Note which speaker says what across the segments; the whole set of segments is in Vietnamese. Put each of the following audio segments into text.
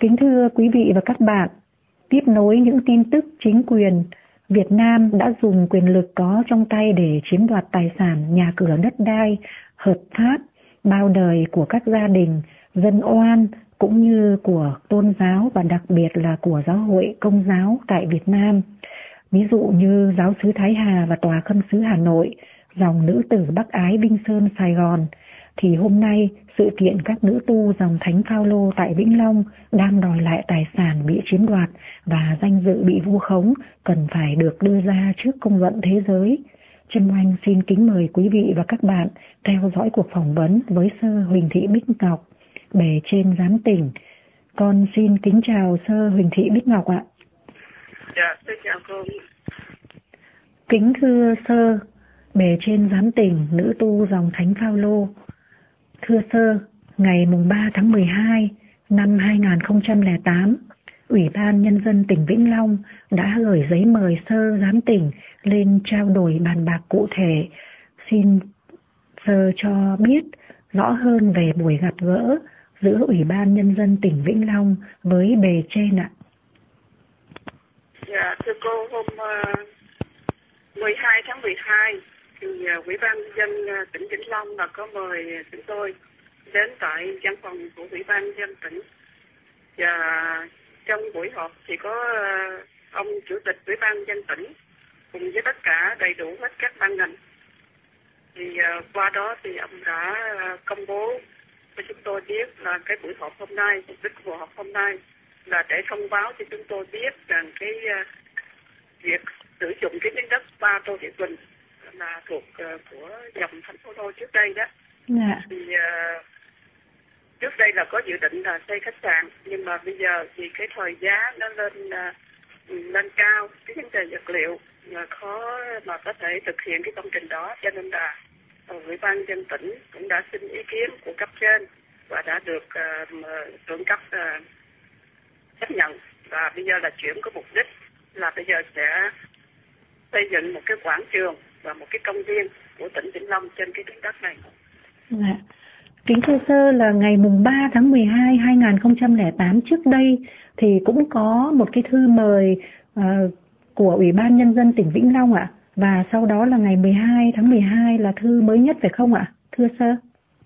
Speaker 1: Kính thưa quý vị và các bạn, tiếp nối những tin tức chính quyền Việt Nam đã dùng quyền lực có trong tay để chiếm đoạt tài sản, nhà cửa, đất đai hợp pháp bao đời của các gia đình dân oan cũng như của tôn giáo và đặc biệt là của giáo hội Công giáo tại Việt Nam. Ví dụ như giáo xứ Thái Hà và tòa khâm sứ Hà Nội, dòng nữ tử Bắc Ái Vinh Sơn Sài Gòn, thì hôm nay sự kiện các nữ tu dòng Thánh Phaolô tại Vĩnh Long đang đòi lại tài sản bị chiếm đoạt và danh dự bị vu khống cần phải được đưa ra trước công luận thế giới. Trân Oanh xin kính mời quý vị và các bạn theo dõi cuộc phỏng vấn với Sơ Huỳnh Thị Bích Ngọc, bề trên giám tỉnh. Con xin kính chào Sơ Huỳnh Thị Bích Ngọc ạ.
Speaker 2: Dạ, tôi chào cô.
Speaker 1: Kính thưa Sơ, bề trên giám tỉnh, nữ tu dòng Thánh Phaolô. Thưa Sơ, ngày 3 tháng 12 năm 2008, Ủy ban Nhân dân tỉnh Vĩnh Long đã gửi giấy mời Sơ giám tỉnh lên trao đổi bàn bạc cụ thể. Xin Sơ cho biết rõ hơn về buổi gặp gỡ giữa Ủy ban Nhân dân tỉnh Vĩnh Long với bề trên ạ.
Speaker 2: Dạ, thưa cô, hôm 12 tháng 12 thì Ủy ban Nhân dân tỉnh Vĩnh Long là có mời chúng tôi đến tại văn phòng của Ủy ban Nhân dân tỉnh. Và trong buổi họp thì có ông Chủ tịch Ủy ban Nhân dân tỉnh cùng với tất cả đầy đủ hết các ban ngành. Thì qua đó thì ông đã công bố cho chúng tôi biết là cái buổi họp hôm nay, mục đích của buổi họp hôm nay là để thông báo cho chúng tôi biết rằng cái việc sử dụng cái miếng đất Ba Tô Thị Quỳnh là thuộc của dòng Thánh Phaolô trước đây đó.
Speaker 1: Dạ.
Speaker 2: Thì trước đây là có dự định là xây khách sạn, nhưng mà bây giờ vì cái thời giá nó lên cao, cái vấn đề vật liệu là khó mà có thể thực hiện cái công trình đó, cho nên là Ủy ban Nhân dân tỉnh cũng đã xin ý kiến của cấp trên và đã được thượng cấp chấp nhận. Và bây giờ là chuyển có mục đích là bây giờ sẽ xây dựng một cái quảng trường và một cái công viên của tỉnh Vĩnh Long trên cái miếng đất này.
Speaker 1: Dạ. Kính thưa Sơ, là ngày 3 tháng 12 2008 trước đây thì cũng có một cái thư mời của Ủy ban Nhân dân tỉnh Vĩnh Long ạ. Và sau đó là ngày 12 tháng 12 là thư mới nhất phải không ạ? Thưa Sơ.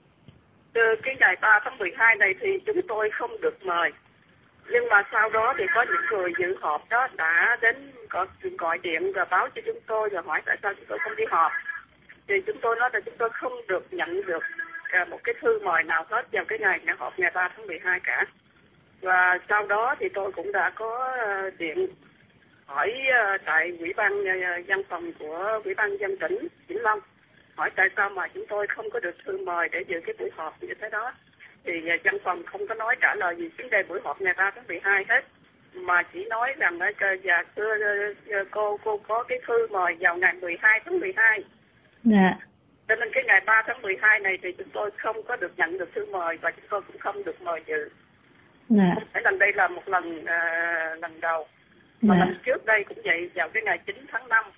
Speaker 2: Cái ngày 3 tháng 12 này thì chúng tôi không được mời. Nhưng mà sau đó thì có những người dự họp đó đã đến gọi điện và báo cho chúng tôi và hỏi tại sao chúng tôi không đi họp. Thì chúng tôi nói là chúng tôi không được nhận được một cái thư mời nào hết vào cái ngày họp ngày 3 tháng 12 cả. Và sau đó thì tôi cũng đã có điện hỏi tại Ủy ban văn phòng của Ủy ban Nhân dân tỉnh Vĩnh Long, hỏi tại sao mà chúng tôi không có được thư mời để dự cái buổi họp như thế đó. Thì văn phòng không có nói trả lời gì vấn đề buổi họp ngày 3 tháng 12 hết, mà chỉ nói rằng dạ thưa cô có cái thư mời vào ngày 12 tháng 12.
Speaker 1: Dạ.
Speaker 2: Cho nên cái ngày 3 tháng 12 này thì chúng tôi không có được nhận được thư mời và chúng tôi cũng không được mời dự.
Speaker 1: Dạ.
Speaker 2: Không phải lần đây là một lần đầu, mà
Speaker 1: Dạ.
Speaker 2: lần trước đây cũng vậy, vào cái ngày 9 tháng 5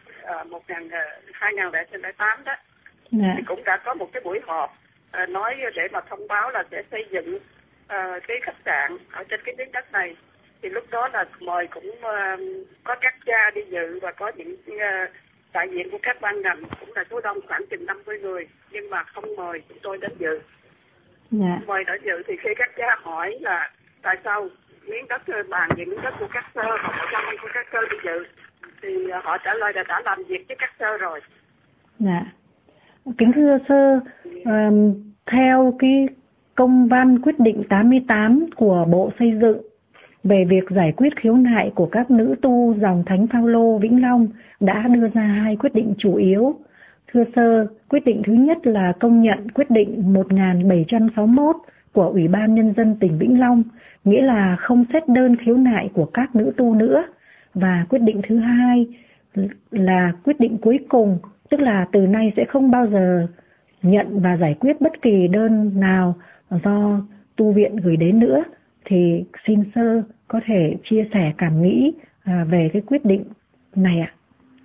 Speaker 2: 2008 đó.
Speaker 1: Dạ.
Speaker 2: Thì cũng đã có một cái buổi họp nói để mà thông báo là sẽ xây dựng cái khách sạn ở trên cái miếng đất này. Thì lúc đó là mời cũng có các cha đi dự và có những đại diện của các ban ngành, cũng là số đông khoảng chừng 50 người, nhưng mà không mời chúng tôi đến dự.
Speaker 1: Dạ.
Speaker 2: Mời đến dự thì khi các cha hỏi là tại sao miếng đất bàn về miếng đất của các Sơ mà tại sao không của các Sơ đi dự, thì họ trả lời là đã làm việc với các Sơ rồi.
Speaker 1: Dạ. Kính thưa Sơ, theo cái công văn quyết định 88 của Bộ Xây dựng về việc giải quyết khiếu nại của các nữ tu dòng Thánh Phaolô Vĩnh Long đã đưa ra hai quyết định chủ yếu. Thưa Sơ, quyết định thứ nhất là công nhận quyết định 1761 của Ủy ban Nhân dân tỉnh Vĩnh Long, nghĩa là không xét đơn khiếu nại của các nữ tu nữa. Và quyết định thứ hai là quyết định cuối cùng, tức là từ nay sẽ không bao giờ nhận và giải quyết bất kỳ đơn nào do tu viện gửi đến nữa. Thì xin Sơ có thể chia sẻ cảm nghĩ về cái quyết định này ạ.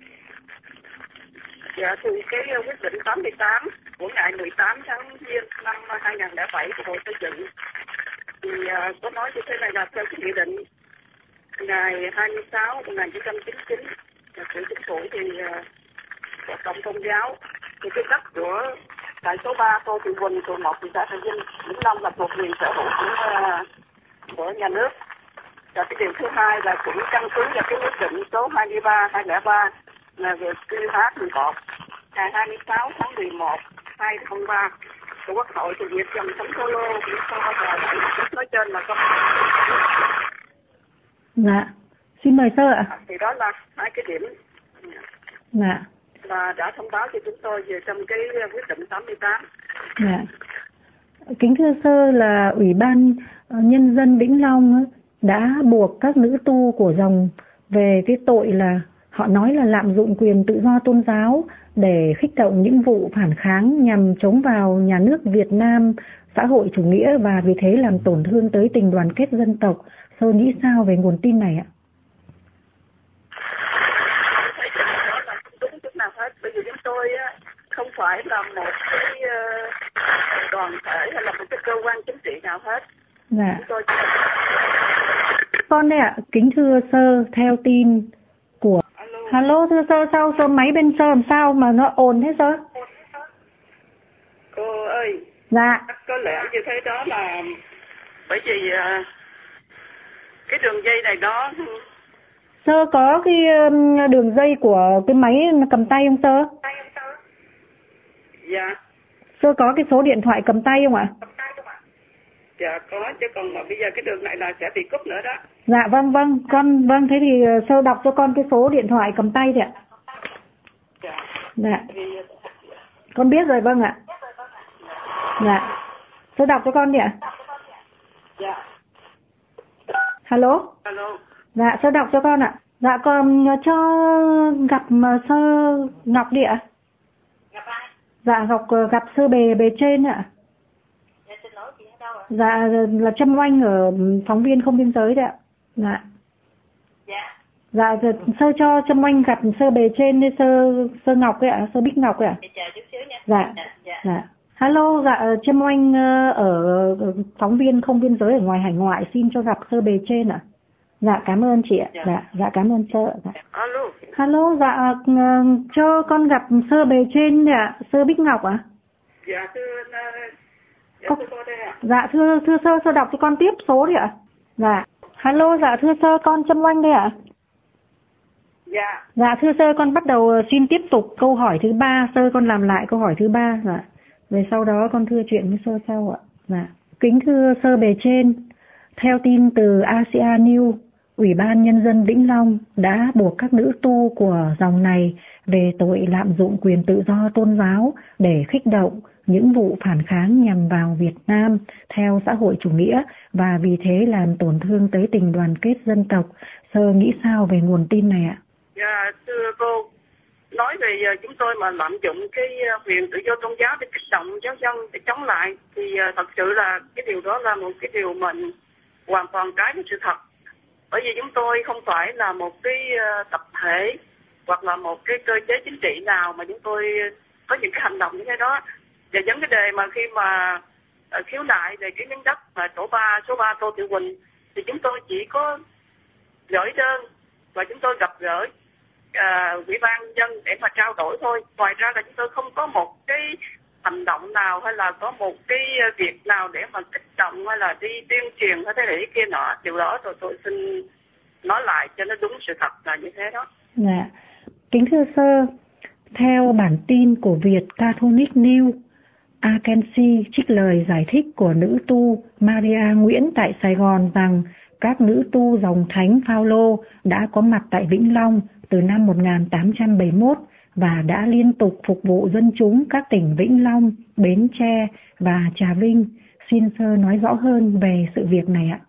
Speaker 2: Dạ, thì cái quyết định 88 của ngày 18 tháng Giêng năm 2007 của Bộ Xây dựng thì có nói như thế này là theo cái nghị định ngày 26 1999 của chính phủ thì hoạt động tôn giáo thì cái đất của tại số 3 Tô Thị Quỳnh, phường 1 thị xã Trà Vinh, Vĩnh Long là thuộc quyền sở hữu của nhà nước. Và cái điều thứ hai là cũng căn cứ vào cái quyết định số 23/2003 là về quy hoạch đường cột ngày 26 tháng 11 2003 của Quốc hội thì việc dòng sống solo cũng so và nói trên là không.
Speaker 1: Dạ, xin mời sơ ạ.
Speaker 2: Thì đó là hai cái điểm.
Speaker 1: Dạ.
Speaker 2: Và đã thông báo cho chúng tôi về trong cái quyết định 88.
Speaker 1: Dạ. Kính thưa sơ là Ủy ban Nhân dân Vĩnh Long đã buộc các nữ tu của dòng về cái tội là họ nói là lạm dụng quyền tự do tôn giáo để khích động những vụ phản kháng nhằm chống vào nhà nước Việt Nam xã hội chủ nghĩa và vì thế làm tổn thương tới tình đoàn kết dân tộc. Sơ nghĩ sao về nguồn tin này ạ?
Speaker 2: Thấy đó là không đúng chút nào hết. Bởi vì chúng tôi không phải là một cái đoàn thể hay là một cái cơ quan chính trị nào hết.
Speaker 1: Dạ.
Speaker 2: Chúng tôi
Speaker 1: Con đây ạ, kính thưa sơ, theo tin của... Alo, thưa sơ, sao sơ máy bên sơ làm sao mà nó ồn thế sơ?
Speaker 2: Cô ơi.
Speaker 1: Dạ.
Speaker 2: Có lẽ như thế đó là bởi vì cái đường dây này đó.
Speaker 1: Sơ có cái đường dây của cái máy cầm tay không sơ?
Speaker 2: Dạ.
Speaker 1: Sơ có cái số điện thoại cầm tay không ạ?
Speaker 2: Dạ có, chứ còn mà bây giờ cái đường này là sẽ bị cúp nữa đó.
Speaker 1: Dạ vâng, thế thì sơ đọc cho con cái số điện thoại cầm tay thì ạ. Dạ. Con biết rồi, vâng ạ. Dạ. Sơ đọc cho con đi ạ.
Speaker 2: Dạ.
Speaker 1: Alo. Dạ, sơ đọc cho con ạ. Dạ, con cho gặp sơ Ngọc đi ạ.
Speaker 2: Gặp ai?
Speaker 1: Dạ, gặp sơ bề trên ạ.
Speaker 2: Dạ, xin lỗi chị ở đâu ạ?
Speaker 1: Dạ, là Trâm Oanh ở phóng viên không biên giới đấy ạ. Dạ.
Speaker 2: Dạ.
Speaker 1: Dạ, sơ cho Trâm Oanh gặp sơ bề trên đi, sơ Ngọc ấy ạ, sơ Bích Ngọc ấy ạ.
Speaker 2: Chờ chút xíu nha.
Speaker 1: Dạ. Dạ. Hello, dạ, Trâm Oanh ở phóng viên không biên giới ở ngoài hải ngoại xin cho gặp sơ bề trên ạ. Dạ, cảm ơn chị ạ. Dạ, cảm ơn sơ. Dạ.
Speaker 2: Alo.
Speaker 1: Hello, dạ, cho con gặp sơ bề trên ạ, sơ Bích Ngọc ạ.
Speaker 2: Dạ, thưa cô đây ạ.
Speaker 1: Dạ, thưa sơ đọc cho con tiếp số đi ạ. Dạ. Hello, dạ, thưa sơ, con Trâm Oanh đây ạ.
Speaker 2: Dạ.
Speaker 1: Dạ, thưa sơ, con bắt đầu xin tiếp tục câu hỏi thứ 3, sơ con làm lại câu hỏi thứ 3, dạ. Rồi sau đó con thưa chuyện với sơ sau ạ. Dạ. Kính thưa sơ bề trên, theo tin từ Asia News, Ủy ban Nhân dân Vĩnh Long đã buộc các nữ tu của dòng này về tội lạm dụng quyền tự do tôn giáo để khích động những vụ phản kháng nhằm vào Việt Nam theo xã hội chủ nghĩa và vì thế làm tổn thương tới tình đoàn kết dân tộc. Sơ nghĩ sao về nguồn tin này ạ?
Speaker 2: Dạ, thưa cô, nói về chúng tôi mà lạm dụng cái quyền tự do tôn giáo để kích động giáo dân để chống lại thì thật sự là cái điều đó là một cái điều mình hoàn toàn trái với sự thật. Bởi vì chúng tôi không phải là một cái tập thể hoặc là một cái cơ chế chính trị nào mà chúng tôi có những cái hành động như thế đó. Và vấn cái đề mà khi mà khiếu nại về cái miếng đất mà số 3 Tô Thị Quỳnh thì chúng tôi chỉ có gửi đơn và chúng tôi gặp gỡ Ủy ban dân để mà trao đổi thôi. Ngoài ra là chúng tôi không có một cái hành động nào hay là có một cái việc nào để mà kích động hay là đi tuyên truyền hay thế này kia nọ. Điều đó tôi xin nói lại cho nó đúng sự thật là như thế đó.
Speaker 1: Dạ. Kính thưa sơ, theo bản tin của Việt Catholic News, Agency trích lời giải thích của nữ tu Maria Nguyễn tại Sài Gòn rằng các nữ tu dòng Thánh Phaolô đã có mặt tại Vĩnh Long từ năm 1871 và đã liên tục phục vụ dân chúng các tỉnh Vĩnh Long, Bến Tre và Trà Vinh. Xin sơ nói rõ hơn về sự việc này ạ.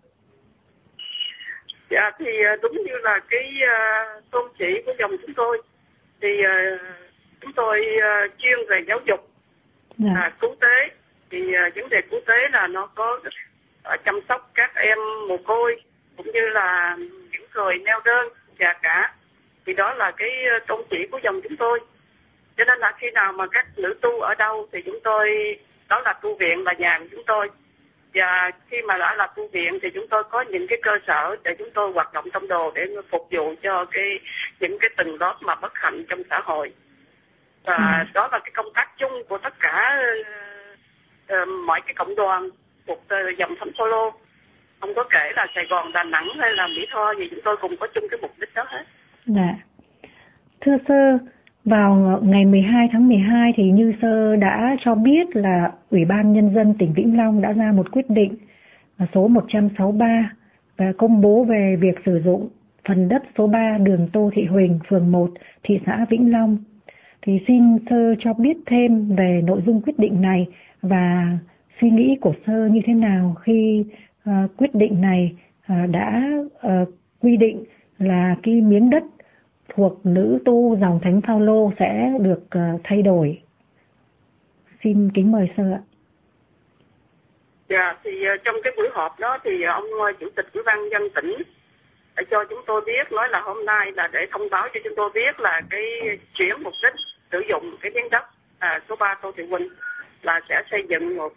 Speaker 2: Dạ thì đúng như là cái tôn chỉ của dòng chúng tôi thì chúng tôi chuyên về giáo dục, cứu tế. Thì vấn đề cứu tế là nó có chăm sóc các em mồ côi cũng như là những người neo đơn và cả. Thì đó là cái tôn chỉ của dòng chúng tôi. Cho nên là khi nào mà các nữ tu ở đâu thì chúng tôi, đó là tu viện là nhà của chúng tôi. Và khi mà đã là tu viện thì chúng tôi có những cái cơ sở để chúng tôi hoạt động tông đồ để phục vụ cho những cái tầng lớp mà bất hạnh trong xã hội. Và đó là cái công tác chung của tất cả mọi cái cộng đoàn thuộc dòng Thánh Phaolô. Không có kể là Sài Gòn, Đà Nẵng hay là Mỹ Tho gì, chúng tôi cùng có chung cái mục đích đó hết.
Speaker 1: Dạ. Thưa Sơ, vào ngày 12 tháng 12 thì như Sơ đã cho biết là Ủy ban Nhân dân tỉnh Vĩnh Long đã ra một quyết định số 163 và công bố về việc sử dụng phần đất số 3 đường Tô Thị Huỳnh, phường 1, thị xã Vĩnh Long. Thì xin Sơ cho biết thêm về nội dung quyết định này và suy nghĩ của Sơ như thế nào khi quyết định này đã quy định là cái miếng đất thuộc nữ tu dòng Thánh Phaolô sẽ được thay đổi. Xin kính mời Sơ ạ.
Speaker 2: Dạ, thì trong cái buổi họp đó thì ông Chủ tịch Ủy ban nhân dân tỉnh đã cho chúng tôi biết, nói là hôm nay là để thông báo cho chúng tôi biết là cái chuyển mục đích sử dụng cái miếng đất số 3 Tô Thị Huỳnh là sẽ xây dựng một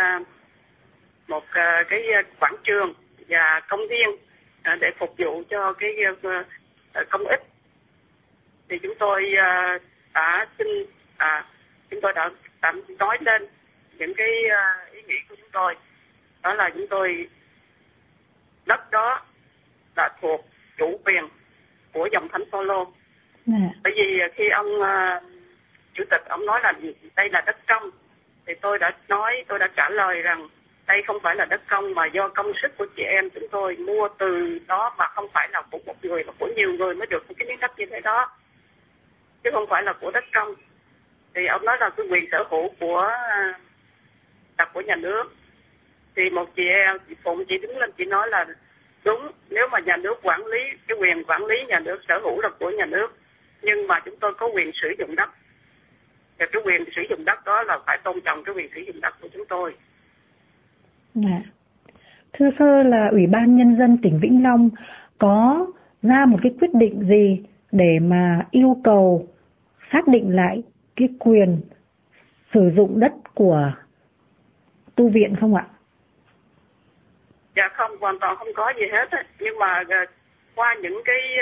Speaker 2: cái quảng trường và công viên để phục vụ cho cái công ích. Thì chúng tôi đã nói lên những cái ý nghĩ của chúng tôi, đó là chúng tôi đất đó là thuộc chủ quyền của dòng Thánh Phaolô. Bởi vì khi ông chủ tịch ông nói là đây là đất công, thì tôi đã trả lời rằng đây không phải là đất công mà do công sức của chị em chúng tôi mua từ đó, mà không phải là của một người mà của nhiều người mới được cái miếng đất như thế đó, chứ không phải là của đất công. Thì ông nói là cái quyền sở hữu của nhà nước. Thì một chị Phụng chị đứng lên chị nói là đúng, nếu mà nhà nước quản lý, cái quyền quản lý nhà nước sở hữu là của nhà nước, nhưng mà chúng tôi có quyền sử dụng đất, và cái quyền sử dụng đất đó là phải tôn trọng cái quyền sử dụng đất của chúng tôi.
Speaker 1: Thưa Sơ, là Ủy ban Nhân dân tỉnh Vĩnh Long có ra một cái quyết định gì để mà yêu cầu xác định lại cái quyền sử dụng đất của tu viện không ạ?
Speaker 2: Dạ không, hoàn toàn không có gì hết. Nhưng mà qua những cái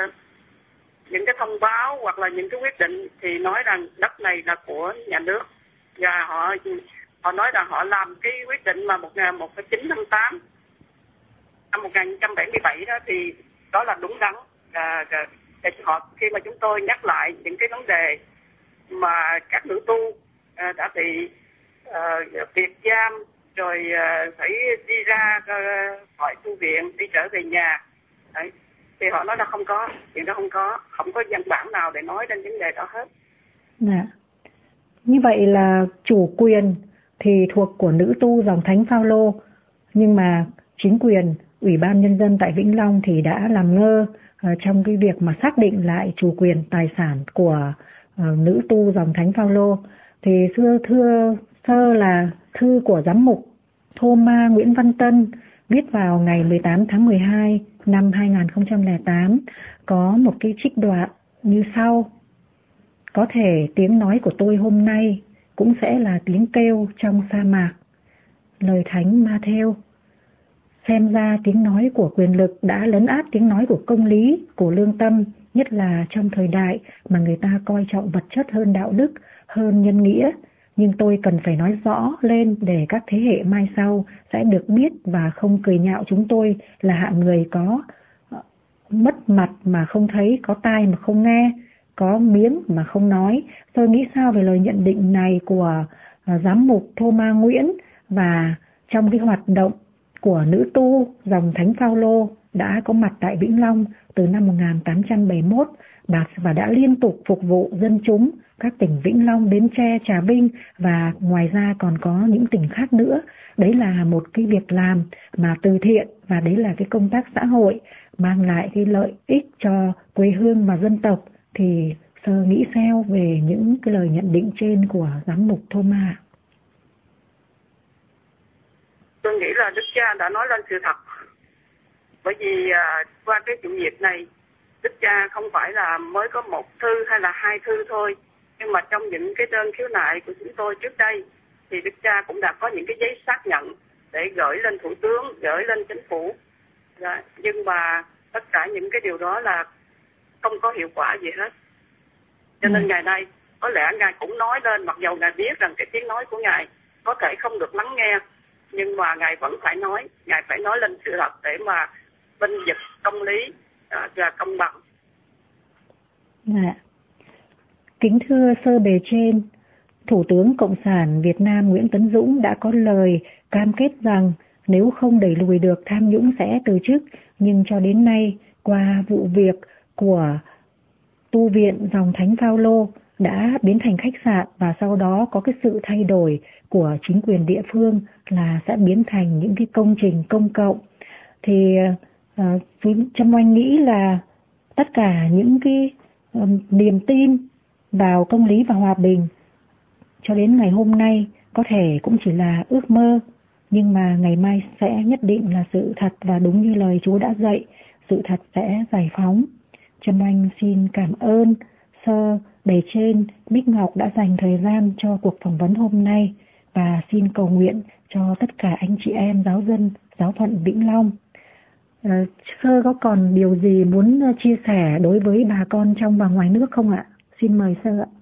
Speaker 2: thông báo hoặc là những cái quyết định thì nói rằng đất này là của nhà nước, và họ nói rằng họ làm cái quyết định mà 1958 năm 1977 đó, thì đó là đúng đắn. Khi mà chúng tôi nhắc lại những cái vấn đề mà các nữ tu đã bị biệt giam rồi phải đi ra khỏi tu viện, đi trở về nhà. Đấy. Thì họ nói là không có, chuyện đó không có văn bản nào để nói đến vấn đề đó hết.
Speaker 1: Dạ. Như vậy là chủ quyền thì thuộc của nữ tu dòng Thánh Phaolô, nhưng mà chính quyền Ủy ban Nhân dân tại Vĩnh Long thì đã làm ngơ trong cái việc mà xác định lại chủ quyền tài sản của nữ tu dòng Thánh Phaolô. Thì thưa Sơ, là thư của giám mục Thomas Nguyễn Văn Tân viết vào ngày 18 tháng 12 năm 2008 có một cái trích đoạn như sau: có thể tiếng nói của tôi hôm nay cũng sẽ là tiếng kêu trong sa mạc. Lời Thánh Ma-thêu. Xem ra tiếng nói của quyền lực đã lấn át tiếng nói của công lý, của lương tâm, nhất là trong thời đại mà người ta coi trọng vật chất hơn đạo đức, hơn nhân nghĩa. Nhưng tôi cần phải nói rõ lên để các thế hệ mai sau sẽ được biết và không cười nhạo chúng tôi là hạng người có mất mặt mà không thấy, có tai mà không nghe, có miếng mà không nói. Tôi nghĩ sao về lời nhận định này của giám mục Thomas Nguyễn, và trong cái hoạt động của nữ tu dòng Thánh Phaolô đã có mặt tại Vĩnh Long từ năm 1871 và đã liên tục phục vụ dân chúng các tỉnh Vĩnh Long, Bến Tre, Trà Vinh và ngoài ra còn có những tỉnh khác nữa. Đấy là một cái việc làm mà từ thiện, và đấy là cái công tác xã hội mang lại cái lợi ích cho quê hương và dân tộc. Thì Sơ nghĩ sao về những cái lời nhận định trên của giám mục Thomas?
Speaker 2: Tôi nghĩ là Đức Cha đã nói lên sự thật. Bởi vì qua cái sự việc này, Đức Cha không phải là mới có một thư hay là hai thư thôi, nhưng mà trong những cái đơn khiếu nại của chúng tôi trước đây thì Đức Cha cũng đã có những cái giấy xác nhận để gửi lên thủ tướng, gửi lên chính phủ. Dạ, nhưng mà tất cả những cái điều đó là không có hiệu quả gì hết. Cho nên ngày nay có lẽ Ngài cũng nói lên, mặc dầu Ngài biết rằng cái tiếng nói của Ngài có thể không được lắng nghe, nhưng mà Ngài vẫn phải nói, Ngài phải nói lên sự thật để mà bênh vực công lý và công bằng.
Speaker 1: Dạ. Kính thưa sơ bề trên, Thủ tướng Cộng sản Việt Nam Nguyễn Tấn Dũng đã có lời cam kết rằng nếu không đẩy lùi được tham nhũng sẽ từ chức, nhưng cho đến nay, qua vụ việc của tu viện dòng Thánh Phaolô đã biến thành khách sạn và sau đó có cái sự thay đổi của chính quyền địa phương là sẽ biến thành những cái công trình công cộng. Thì Trâm Oanh nghĩ là tất cả những cái niềm tin vào công lý và hòa bình cho đến ngày hôm nay có thể cũng chỉ là ước mơ, nhưng mà ngày mai sẽ nhất định là sự thật, và đúng như lời Chúa đã dạy, sự thật sẽ giải phóng. Trâm Oanh xin cảm ơn sơ bề trên Bích Ngọc đã dành thời gian cho cuộc phỏng vấn hôm nay, và xin cầu nguyện cho tất cả anh chị em giáo dân giáo phận Vĩnh Long. Sơ có còn điều gì muốn chia sẻ đối với bà con trong và ngoài nước không ạ? Xin mời sơ ạ.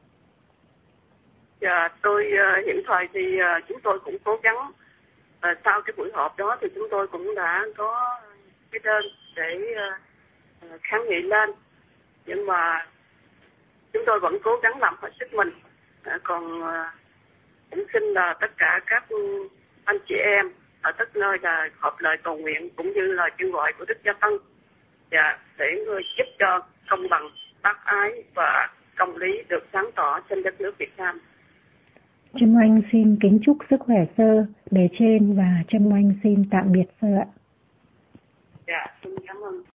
Speaker 2: Dạ, tôi hiện thời thì chúng tôi cũng cố gắng. Sau cái buổi họp đó thì chúng tôi cũng đã có cái đơn để kháng nghị lên, nhưng mà chúng tôi vẫn cố gắng làm hết sức mình. Còn cũng xin là tất cả các anh chị em ở tất nơi là họp lời cầu nguyện cũng như lời kêu gọi của Đức Gia Tăng, để giúp cho công bằng, bác ái và công lý được sáng tỏ trên đất nước Việt Nam.
Speaker 1: Trâm Oanh xin kính chúc sức khỏe sơ bề trên, và Trâm Oanh xin tạm biệt sơ ạ.
Speaker 2: Dạ, xin cảm ơn.